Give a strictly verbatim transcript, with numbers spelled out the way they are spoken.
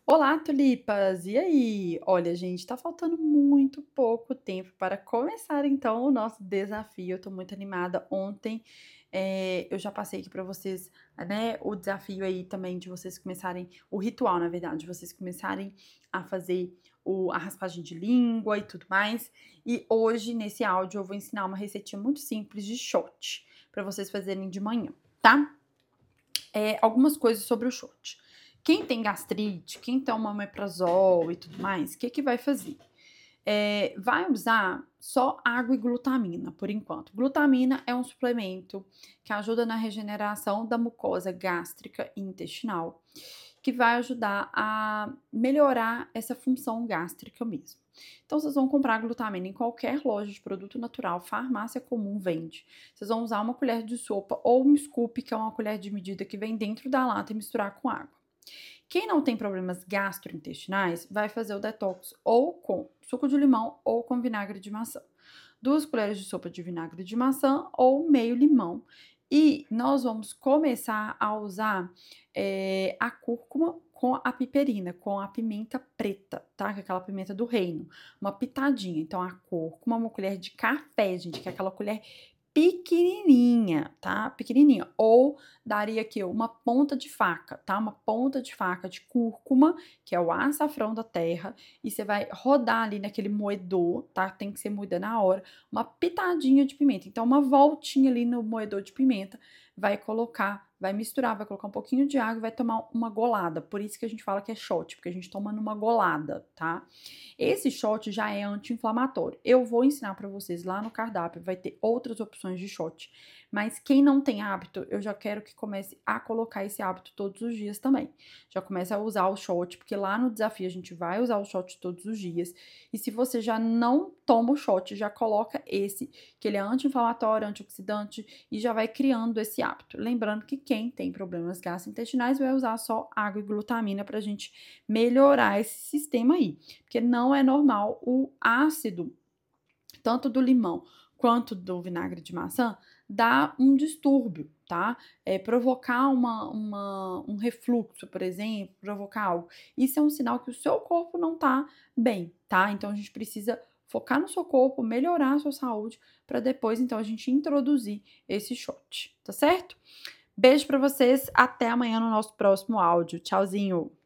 Olá, tulipas! E aí? Olha, gente, tá faltando muito pouco tempo para começar então o nosso desafio. Eu tô muito animada. Ontem, eh, eu já passei aqui para vocês, né, o desafio aí também de vocês começarem, o ritual, na verdade, de vocês começarem a fazer o, a raspagem de língua e tudo mais. E hoje, nesse áudio, eu vou ensinar uma receitinha muito simples de shot para vocês fazerem de manhã, tá? É, algumas coisas sobre o shot. Quem tem gastrite, quem toma omeprazol e tudo mais, o que que vai fazer? É, vai usar só água e glutamina, por enquanto. Glutamina é um suplemento que ajuda na regeneração da mucosa gástrica e intestinal, que vai ajudar a melhorar essa função gástrica mesmo. Então, vocês vão comprar glutamina em qualquer loja de produto natural, farmácia comum vende. Vocês vão usar uma colher de sopa ou um scoop, que é uma colher de medida que vem dentro da lata, e misturar com água. Quem não tem problemas gastrointestinais vai fazer o detox ou com suco de limão ou com vinagre de maçã. Duas colheres de sopa de vinagre de maçã ou meio limão. E nós vamos começar a usar é, a cúrcuma com a piperina, com a pimenta preta, tá? Que é aquela pimenta do reino. Uma pitadinha. Então, a cúrcuma, uma colher de café, gente, que é aquela colher pequenininha, tá? Pequenininha. Ou daria aqui uma ponta de faca, tá? Uma ponta de faca de cúrcuma, que é o açafrão da terra, e você vai rodar ali naquele moedor, tá? Tem que ser moída na hora, uma pitadinha de pimenta. Então, uma voltinha ali no moedor de pimenta, vai colocar, vai misturar, vai colocar um pouquinho de água e vai tomar uma golada. Por isso que a gente fala que é shot, porque a gente toma numa golada, tá? Esse shot já é anti-inflamatório. Eu vou ensinar para vocês lá no cardápio, vai ter outras opções de shot. Mas quem não tem hábito, eu já quero que comece a colocar esse hábito todos os dias também. Já comece a usar o shot, porque lá no desafio a gente vai usar o shot todos os dias. E se você já não toma o shot, já coloca esse, que ele é anti-inflamatório, antioxidante, e já vai criando esse hábito. Lembrando que quem tem problemas gastrointestinais vai usar só água e glutamina pra gente melhorar esse sistema aí. Porque não é normal o ácido, tanto do limão quanto do vinagre de maçã, dar um distúrbio, tá? É, provocar uma, uma, um refluxo, por exemplo, provocar algo. Isso é um sinal que o seu corpo não tá bem, tá? Então a gente precisa focar no seu corpo, melhorar a sua saúde, para depois então a gente introduzir esse shot, tá certo? Beijo para vocês, até amanhã no nosso próximo áudio. Tchauzinho!